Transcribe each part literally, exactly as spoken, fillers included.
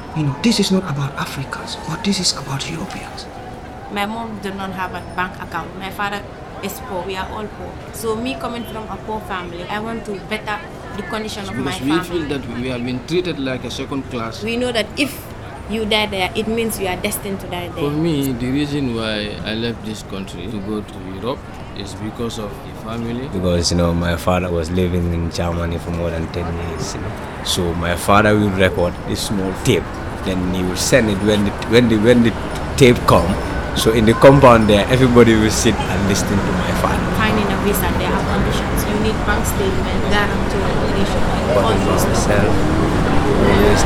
You know, this is not about Africans, but this is about Europeans. My mom did not have a bank account. My father is poor. We are all poor. So me coming from a poor family, I want to better the condition of my Because we family. feel that we have been treated like a second class. We know that if you die there, it means you are destined to die there. For me, the reason why I left this country to go to Europe is because of the family. Because, you know, my father was living in Germany for more than ten years. You know. So my father will record a small tape. Then he will send it when the, when the, when the tape come. So in the compound there, everybody will sit and listen to my father. Finding a visa, there are conditions. You need bank statement, guarantee, obligation, But all those stuff. myself, always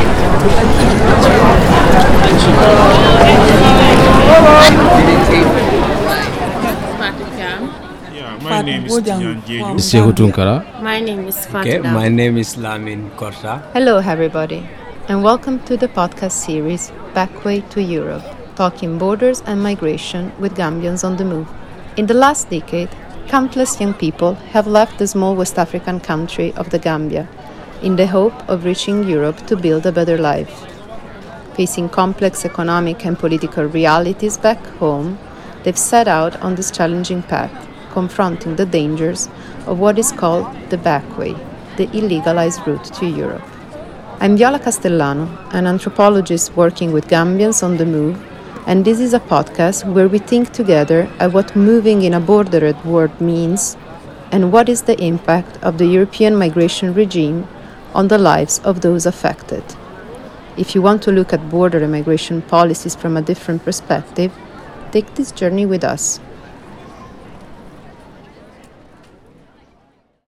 Yeah, my name is Tijan Jeju. Sekou Tunkara. My name is Fatou Okay, Dabo. my name is Lamin Korta. Hello, everybody, and welcome to the podcast series Backway to Europe, talking borders and migration with Gambians on the move. In the last decade, countless young people have left the small West African country of the Gambia in the hope of reaching Europe to build a better life. Facing complex economic and political realities back home, they've set out on this challenging path, confronting the dangers of what is called the backway, the illegalized route to Europe. I'm Viola Castellano, an anthropologist working with Gambians on the move, and this is a podcast where we think together at what moving in a bordered world means and what is the impact of the European migration regime on the lives of those affected. If you want to look at border and migration policies from a different perspective, take this journey with us.